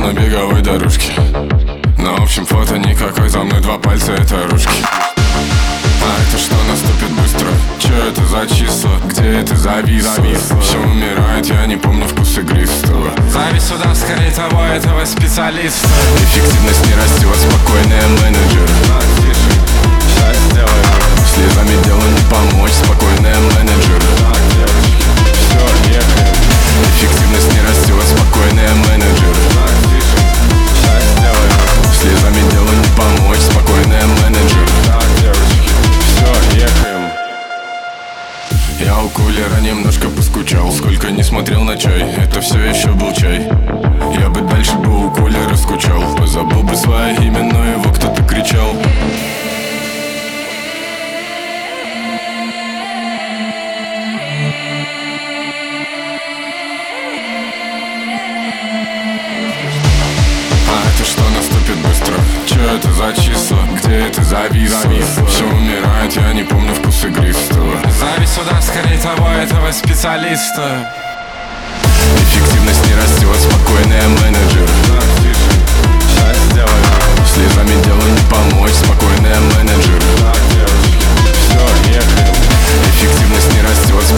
на беговой дорожке. На общем фото никакой, за мной два пальца, это ручки. А это что наступит быстро? Че это за числа? Где это зависло? Все умирает, я не помню вкус игристого. Зависть сюда, скорее того, этого специалиста. Эффективность не растет, спокойные менеджеры. Сейчас сделаем. Слезами делу не помочь, спокойные менеджеры. Все, ехаем. Эффективность не растет, спокойные менеджеры. Сейчас сделаем. Слезами делу не помочь, спокойные менеджеры. Так, девочки, все, ехаем. Я у кулера немножко поскучал. Сколько не смотрел на чай, это все еще был чай. Я бы дальше бы у кулера скучал. Позабыл бы свое имя, но его кто-то кричал. А это что наступит быстро? Че это за числа? Где это зависло? Все умирает, я не помню вкус игристого. Зависть сюда, скорее того, этого специалиста. Эффективность не растет, спокойные менеджеры. Сейчас сделаем. Слезами делу не помочь, спокойные менеджеры. Так, девочки, все, ехаем. Эффективность не растет,